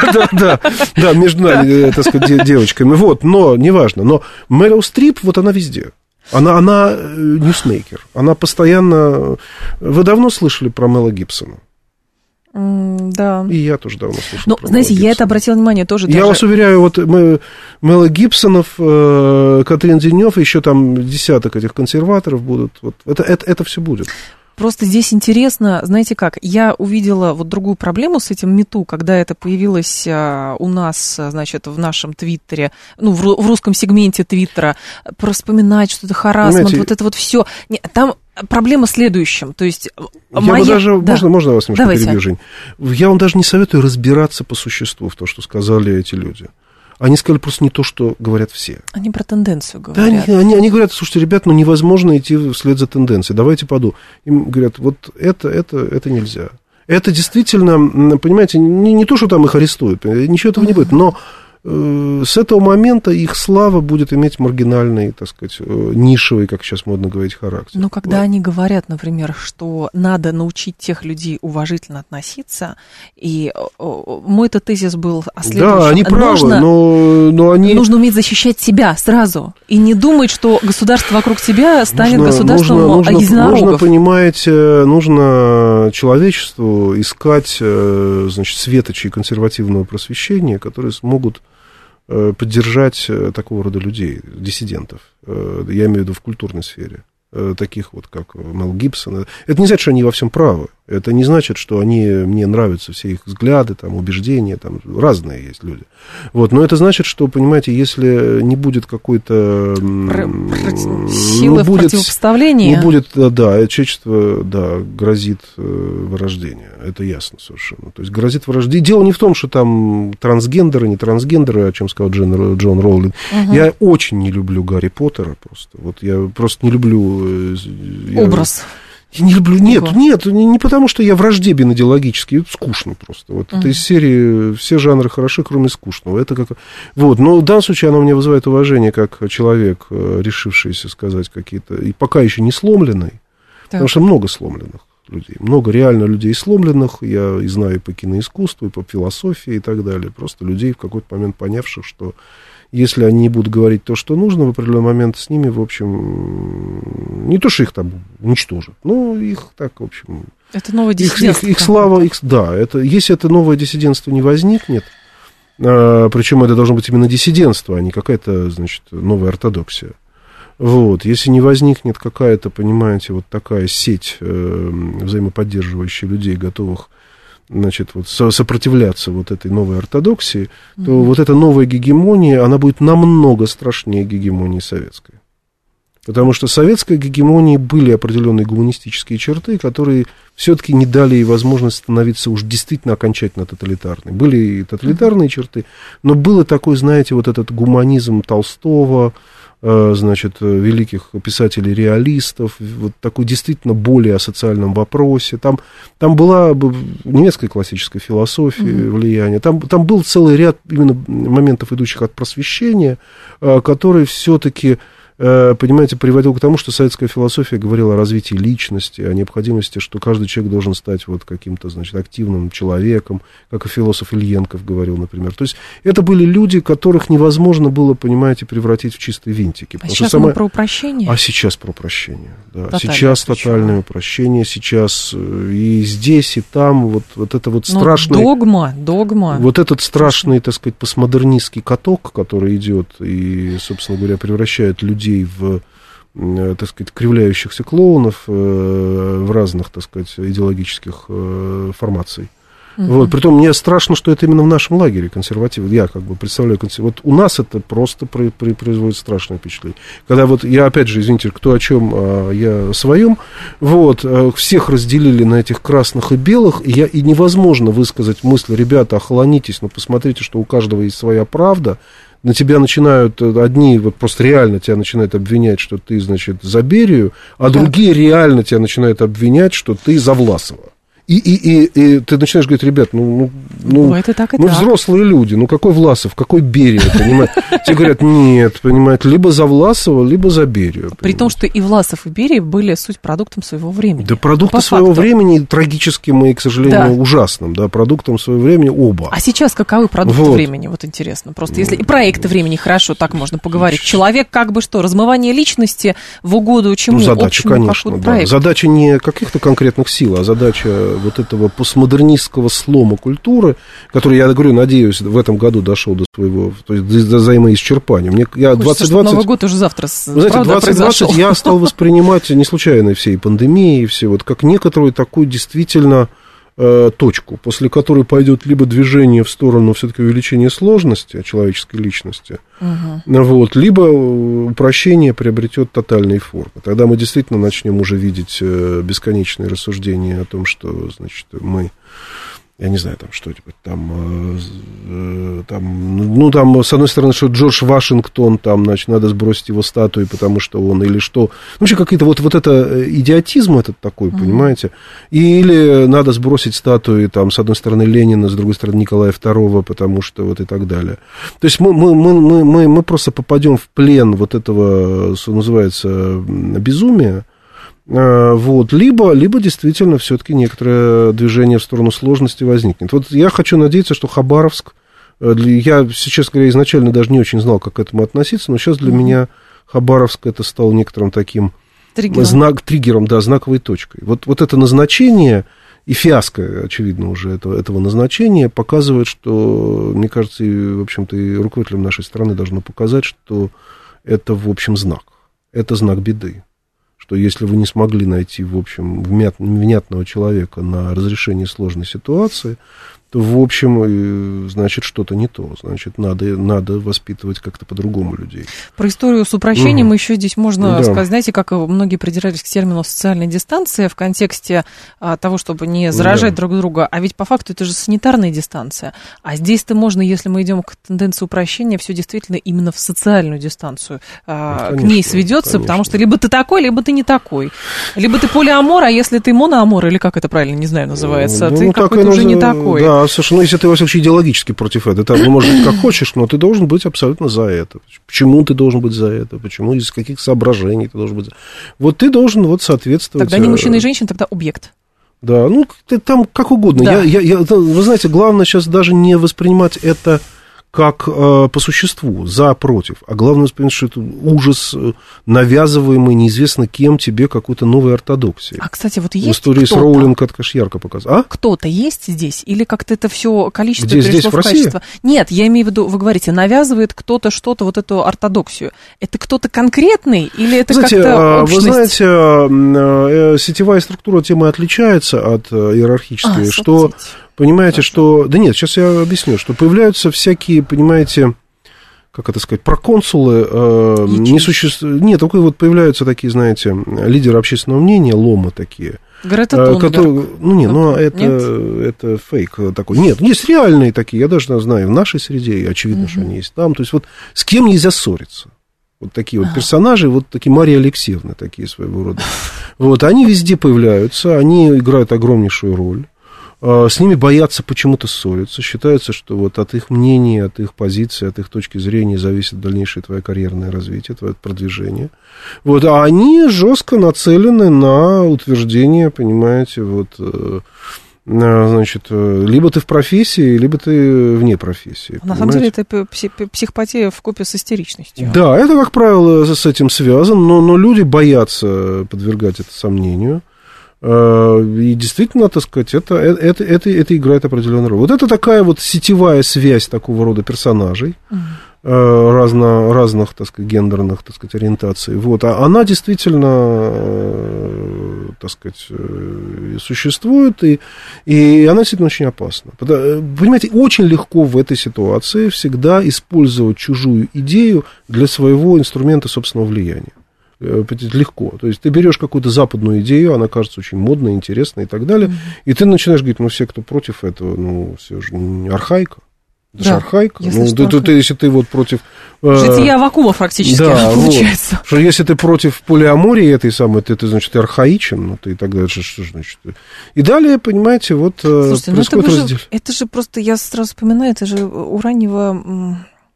S3: Да, между нами, так сказать, девочками. Вот, но неважно. Но Мэрил Стрип, вот она везде. Она ньюсмейкер. Она постоянно... Вы давно слышали про Мела Гибсона?
S2: Да.
S3: И я тоже давно слышал.
S2: Ну, знаете, я это обратила внимание тоже.
S3: Я вас уверяю, вот Мела Гибсонов, Катрин Денев, еще там десяток этих консерваторов будут. Вот, это все будет.
S2: Просто здесь интересно, знаете как, я увидела вот другую проблему с этим МИТУ, когда это появилось у нас, значит, в нашем Твиттере, ну, в русском сегменте Твиттера, про вспоминать что-то, харассмент, вот это вот все. Там проблема в следующем, то есть... Можно вас немножко перебью, Жень? Я вам даже не советую разбираться по существу в то, что сказали эти люди. Они сказали просто не то, что говорят все. Они про тенденцию говорят.
S3: Да, они говорят, слушайте, ребят, ну невозможно идти вслед за тенденцией, давайте подумаем. Им говорят, вот это нельзя. Это действительно, понимаете, не то, что там их арестуют, ничего этого не будет, но с этого момента их слава будет иметь маргинальный, так сказать, нишевый, как сейчас модно говорить, характер.
S2: Но когда они говорят, например, что надо научить тех людей уважительно относиться, и мой-то тезис был о следующем.
S3: Да, они правы, но они...
S2: Нужно уметь защищать себя сразу, и не думать, что государство вокруг тебя станет государством единорогов.
S3: Нужно, понимаете, нужно человечеству искать, значит, светочей консервативного просвещения, которые смогут поддержать такого рода людей, диссидентов, я имею в виду в культурной сфере, таких вот, как Мел Гибсон. Это не значит, что они во всем правы, это не значит, что мне нравятся все их взгляды, там, убеждения, там, разные есть люди. Вот, но это значит, что, понимаете, если не будет какой-то...
S2: Силы в противопоставлении.
S3: Не будет, да, человечество, да, грозит вырождение, это ясно совершенно. То есть грозит вырождение. Дело не в том, что там трансгендеры, не трансгендеры, о чем сказал Джон Роулинг. Я очень не люблю Гарри Поттера просто. Вот я просто не люблю...
S2: Образ.
S3: Я не люблю, нет, не потому, что я враждебен идеологически, это скучно просто. Вот это из серии все жанры хороши, кроме скучного. Это как... Вот, но в данном случае она мне вызывает уважение как человек, решившийся сказать какие-то, и пока еще не сломленный, потому что много сломленных людей, много реально людей сломленных, я и знаю и по киноискусству, и по философии и так далее, просто людей в какой-то момент понявших, что если они не будут говорить то, что нужно, в определенный момент с ними, в общем, не то, что их там уничтожат, но их так, в общем...
S2: Это новое диссидентство.
S3: Их слава, да, если это новое диссидентство не возникнет, причем это должно быть именно диссидентство, а не какая-то, значит, новая ортодоксия. Вот, если не возникнет какая-то, понимаете, вот такая сеть взаимоподдерживающих людей, готовых, значит, вот сопротивляться вот этой новой ортодоксии, то вот эта новая гегемония, она будет намного страшнее гегемонии советской. Потому что в советской гегемонии были определенные гуманистические черты, которые все-таки не дали ей возможность становиться уж действительно окончательно тоталитарной. Были и тоталитарные черты, но был и такой, знаете, вот этот гуманизм Толстого, значит, великих писателей-реалистов, вот такой действительно более о социальном вопросе. Там была немецкая классическая философия влияние. Там был целый ряд именно моментов, идущих от просвещения, которые все-таки понимаете, приводил к тому, что советская философия говорила о развитии личности, о необходимости, что каждый человек должен стать вот каким-то, значит, активным человеком, как и философ Ильенков говорил, например. То есть это были люди, которых невозможно было, понимаете, превратить в чистые винтики.
S2: А сейчас мы про упрощение?
S3: А сейчас про упрощение, да. Сейчас тотальное упрощение, сейчас и здесь, и там, вот это вот страшное...
S2: Догма.
S3: Вот этот страшный, так сказать, постмодернистский каток, который идет и, собственно говоря, превращает людей в, так сказать, кривляющихся клоунов в разных, так сказать, идеологических формаций. Вот, притом мне страшно, что это именно в нашем лагере консервативы. Я как бы представляю вот у нас это просто производит страшное впечатление. Когда вот я, опять же, извините, кто о чем, я о своем, вот, всех разделили на этих красных и белых, и невозможно высказать мысль: ребята, охолонитесь, но посмотрите, что у каждого есть своя правда. На тебя начинают одни, вот просто реально тебя начинают обвинять, что ты, значит, за Берию, а другие реально тебя начинают обвинять, что ты за Власова. И ты начинаешь говорить: ребят, взрослые люди, какой Власов, какой Берия, понимаете? Тебе говорят: нет, понимаете, либо за Власова, либо за Берию. Понимаете?
S2: При том, что и Власов, и Берия были суть продуктом своего времени.
S3: Да, продукты своего времени, трагическим и, к сожалению, ужасным, да, продуктом своего времени оба.
S2: А сейчас каковы продукты времени, вот интересно, просто если и проекты времени, хорошо, так можно поговорить. Человек как бы что, размывание личности в угоду чему?
S3: Задача, конечно, да. Задача не каких-то конкретных сил, а задача вот этого постмодернистского слома культуры, который, я говорю, надеюсь, в этом году дошел до своего, то есть до взаимоисчерпания. Я 2020...
S2: Новый год уже завтра,
S3: вы знаете, 2020 я стал воспринимать не случайно всей пандемии и все, вот как некоторую такую действительно точку, после которой пойдет либо движение в сторону все-таки увеличения сложности человеческой личности, вот, либо упрощение приобретет тотальные формы. Тогда мы действительно начнем уже видеть бесконечные рассуждения о том, что, значит, мы... Я не знаю, там что-нибудь, там, с одной стороны, что Джордж Вашингтон, там, значит, надо сбросить его статуи, потому что он, или что. Вообще, какие-то вот это идиотизм этот такой, понимаете? Или надо сбросить статуи, там, с одной стороны, Ленина, с другой стороны, Николая II, потому что вот и так далее. То есть мы просто попадем в плен вот этого, что называется, безумия. Вот, либо действительно все-таки некоторое движение в сторону сложности возникнет. Вот я хочу надеяться, что Хабаровск, я сейчас, скорее, изначально даже не очень знал, как к этому относиться, но сейчас для меня Хабаровск это стал некоторым таким триггером, да, знаковой точкой. Вот это назначение и фиаско, очевидно, уже этого назначения показывает, что, мне кажется, и, в общем-то, и руководителям нашей страны должно показать, что это, в общем, знак. Это знак беды. Что если вы не смогли найти, в общем, внятного человека на разрешение сложной ситуации, то, в общем, значит, что-то не то. Значит, надо воспитывать как-то по-другому людей.
S2: Про историю с упрощением еще здесь можно сказать, знаете, как многие придирались к термину «социальная дистанция» в контексте того, чтобы не заражать друг друга. А ведь по факту это же санитарная дистанция. А здесь-то можно, если мы идем к тенденции упрощения, все действительно именно в социальную дистанцию к ней сведется, потому что либо ты такой, либо ты не такой. Либо ты полиамор, а если ты моноамор, или как это правильно, не знаю, называется, ты какой-то уже не такой.
S3: Да, слушай, если ты, во всем случае, идеологически против этого, ты можешь быть как хочешь, но ты должен быть абсолютно за это. Почему ты должен быть за это? Почему, из каких соображений ты должен быть за это? Вот ты должен соответствовать...
S2: Тогда не мужчина и женщина, тогда объект.
S3: Да, там как угодно. Да. Вы знаете, главное сейчас даже не воспринимать это как по существу, за, против. А главное вспомнить, что это ужас, навязываемый неизвестно кем тебе какой-то новой ортодоксии.
S2: А, кстати, вот есть
S3: в истории с Роулинг это, конечно, ярко показано. А?
S2: Кто-то есть здесь? Или как-то это все количество
S3: перешло
S2: здесь,
S3: в
S2: качество? Нет, я имею в виду, вы говорите, навязывает кто-то что-то, вот эту ортодоксию. Это кто-то конкретный или это как-то общность?
S3: Вы знаете, сетевая структура темы отличается от иерархической, что... Понимаете, что... Да нет, сейчас я объясню, что появляются всякие, понимаете, как это сказать, проконсулы, не существуют... Нет, только вот появляются такие, знаете, лидеры общественного мнения, ломы такие.
S2: Грета Тунберг.
S3: Это фейк такой. Нет, есть реальные такие, я даже знаю, в нашей среде, и очевидно, что они есть там. То есть вот с кем нельзя ссориться. Вот такие вот персонажи, вот такие Мария Алексеевна, такие своего рода. Вот, они везде появляются, они играют огромнейшую роль. с ними боятся почему-то ссориться. Считается, что вот от их мнения, от их позиции, от их точки зрения зависит дальнейшее твое карьерное развитие, твое продвижение. Вот, а они жестко нацелены на утверждение, понимаете, вот, значит, либо ты в профессии, либо ты вне профессии.
S2: На самом деле это психопатия вкупе с истеричностью.
S3: Да, это, как правило, с этим связано, но люди боятся подвергать это сомнению. И действительно, так сказать, это играет определенную роль. Вот это такая вот сетевая связь такого рода персонажей, разных, так сказать, гендерных, так сказать, ориентаций. Вот. А она действительно, так сказать, существует, и она действительно очень опасна. Понимаете, очень легко в этой ситуации всегда использовать чужую идею для своего инструмента собственного влияния. Легко. То есть ты берешь какую-то западную идею, она кажется очень модной, интересной и так далее, и ты начинаешь говорить, ну, все, кто против этого, все же архаика. Это же архаика. Если ты вот против...
S2: Жития Аввакума практически, получается.
S3: Вот, что если ты против полиамории этой самой, ты значит, ты архаичен, ты и так далее. Что значит? И далее, понимаете, вот
S2: слушайте, происходит разделение. Это же просто, я сразу вспоминаю, это же у раннего...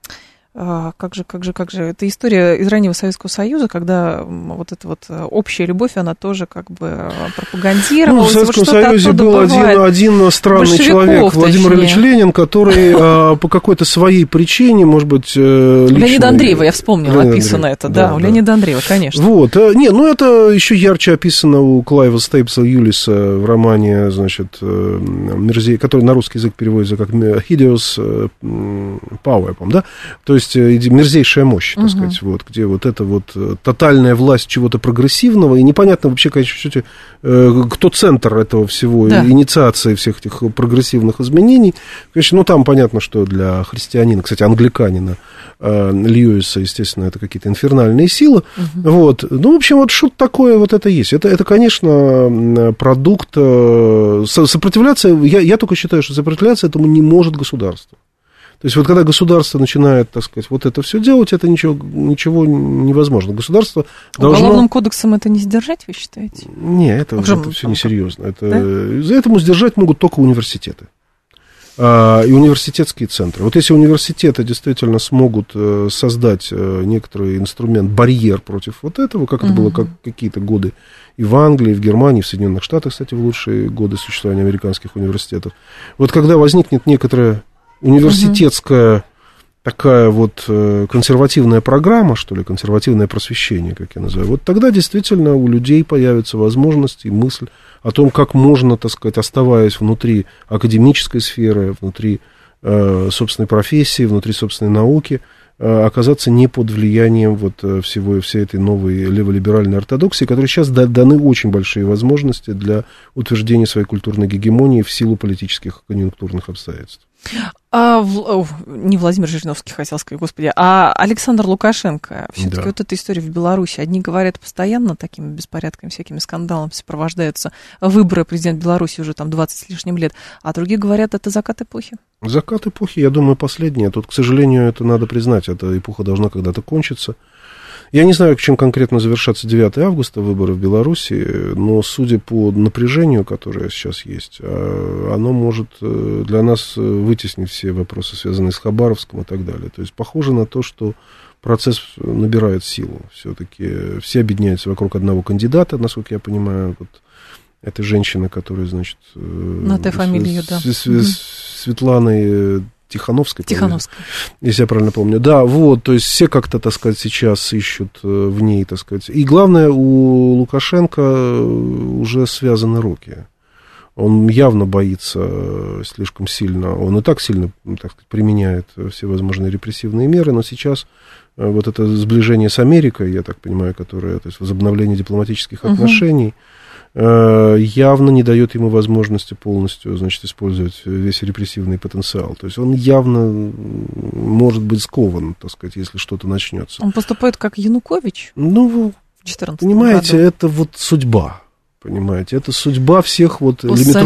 S2: Как же, это история из раннего Советского Союза, когда вот эта вот общая любовь, она тоже как бы пропагандировалась.
S3: Ну, в Советском Союзе был один странный человек, Владимир Ильич Ленин, который по какой-то своей причине, может быть, личной...
S2: Леонида Андреева, я вспомнила, описано это, да, у Леонида Андреева, конечно.
S3: Вот, это еще ярче описано у Клайва Стейпса Юлиса в романе, значит, «Мерзей», который на русский язык переводится как «Hideous Power», да, то есть мерзейшая мощь, так сказать, вот, где вот эта вот тотальная власть чего-то прогрессивного, и непонятно вообще, конечно, кто центр этого всего, инициации всех этих прогрессивных изменений. Конечно, там понятно, что для христианина, кстати, англиканина Льюиса, естественно, это какие-то инфернальные силы. Вот. Ну, в общем, вот что-то такое вот это есть. Это конечно, продукт сопротивляться, я только считаю, что сопротивляться этому не может государство. То есть, вот когда государство начинает, так сказать, вот это все делать, это ничего невозможно. Государство должно...
S2: Уголовным кодексом это не сдержать, вы считаете?
S3: Нет, это все несерьезно. За этому сдержать могут только университеты. И университетские центры. Вот если университеты действительно смогут создать некоторый инструмент, барьер против вот этого, как это было какие-то годы и в Англии, и в Германии, и в Соединенных Штатах, кстати, в лучшие годы существования американских университетов. Вот когда возникнет некоторая университетская такая вот консервативная программа, что ли, консервативное просвещение, как я называю, вот тогда действительно у людей появится возможность и мысль о том, как можно, так сказать, оставаясь внутри академической сферы, внутри собственной профессии, внутри собственной науки, оказаться не под влиянием вот всей этой новой леволиберальной ортодоксии, которой сейчас даны очень большие возможности для утверждения своей культурной гегемонии в силу политических и конъюнктурных обстоятельств.
S2: Не Владимир Жириновский, хотел сказать, господи, а Александр Лукашенко. Все-таки вот эта история в Беларуси. Одни говорят, постоянно такими беспорядками, всякими скандалами сопровождаются выборы президента Беларуси уже там 20 с лишним лет, а другие говорят, это закат эпохи. Закат
S3: эпохи, я думаю, последний. Тут, к сожалению, это надо признать, эта эпоха должна когда-то кончиться. Я не знаю, чем конкретно завершатся 9 августа выборы в Беларуси, но судя по напряжению, которое сейчас есть, оно может для нас вытеснить все вопросы, связанные с Хабаровском и так далее. То есть похоже на то, что процесс набирает силу. Все-таки все объединяются вокруг одного кандидата, насколько я понимаю, вот этой женщины, которая, значит...
S2: На Т фамилию, да.
S3: Светланой... Тихановской, если я правильно помню. Да, вот, то есть все как-то, так сказать, сейчас ищут в ней, так сказать. И главное, у Лукашенко уже связаны руки. Он явно боится слишком сильно, он и так сильно, так сказать, применяет все возможные репрессивные меры, но сейчас вот это сближение с Америкой, я так понимаю, которое, то есть возобновление дипломатических отношений, явно не дает ему возможности полностью, значит, использовать весь репрессивный потенциал. То есть он явно может быть скован, так сказать, если что-то начнется.
S2: Он поступает как Янукович?
S3: Ну, в 14 понимаете, году. Это вот судьба. Понимаете, это судьба всех вот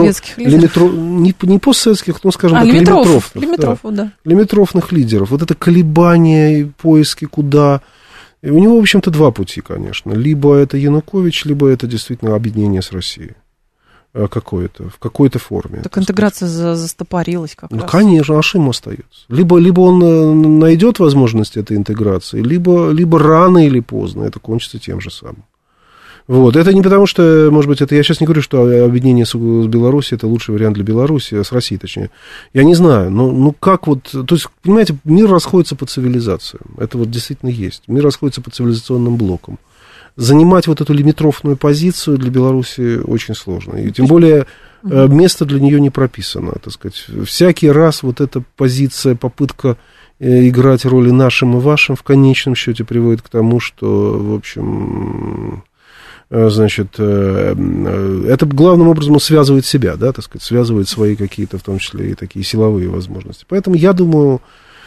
S3: не постсоветских, ну, скажем так, лимитрофных лидеров. Вот это колебание, поиски куда... И у него, в общем-то, два пути, конечно. Либо это Янукович, либо это действительно объединение с Россией. какое-то, в какой-то форме.
S2: Так интеграция застопорилась как раз.
S3: Конечно, а что ему остается? Либо он найдет возможность этой интеграции, либо рано или поздно это кончится тем же самым. Вот. Это не потому, что, может быть, это я сейчас не говорю, что объединение с Беларусью это лучший вариант для Беларуси, с Россией точнее. Я не знаю, но как вот, то есть, понимаете, мир расходится по цивилизациям. Это вот действительно есть. Мир расходится по цивилизационным блокам. Занимать вот эту лимитрофную позицию для Беларуси очень сложно. И тем более место для нее не прописано, так сказать. Всякий раз вот эта позиция, попытка играть роли нашим и вашим в конечном счете приводит к тому, что, в общем... Значит, это главным образом связывает себя, да, так сказать, связывает свои какие-то, в том числе и такие силовые возможности. Поэтому я думаю,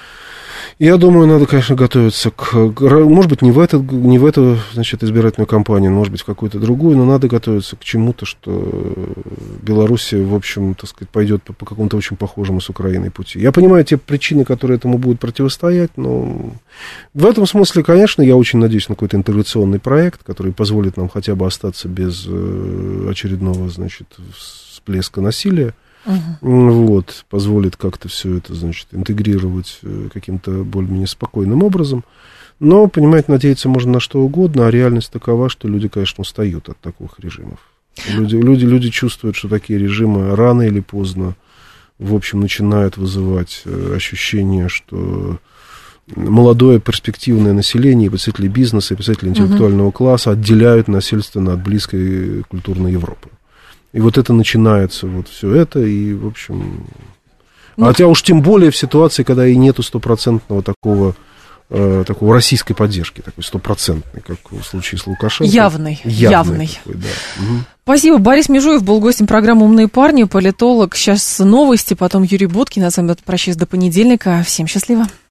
S3: надо, конечно, готовиться может быть, не в эту, значит, избирательную кампанию, может быть, в какую-то другую, но надо готовиться к чему-то, что Белоруссия, в общем, так сказать, пойдет по какому-то очень похожему с Украиной пути. Я понимаю те причины, которые этому будут противостоять, но в этом смысле, конечно, я очень надеюсь на какой-то интеграционный проект, который позволит нам хотя бы остаться без очередного, значит, всплеска насилия. Вот, позволит как-то все это, значит, интегрировать каким-то более-менее спокойным образом. Но, понимаете, надеяться можно на что угодно, а реальность такова, что люди, конечно, устают от таких режимов. Люди чувствуют, что такие режимы рано или поздно, в общем, начинают вызывать ощущение, что молодое перспективное население, представители бизнеса, представители интеллектуального класса отделяют насильственно от близкой культурной Европы. И вот это начинается, вот все это, и, в общем... Хотя уж тем более в ситуации, когда и нету стопроцентного такого российской поддержки, такой стопроцентной, как в случае с Лукашенко.
S2: Явный.
S3: Такой, да.
S2: Спасибо. Борис Межуев был гостем программы «Умные парни», политолог. Сейчас новости, потом Юрий Буткин. На самом деле, прощаюсь до понедельника. Всем счастливо.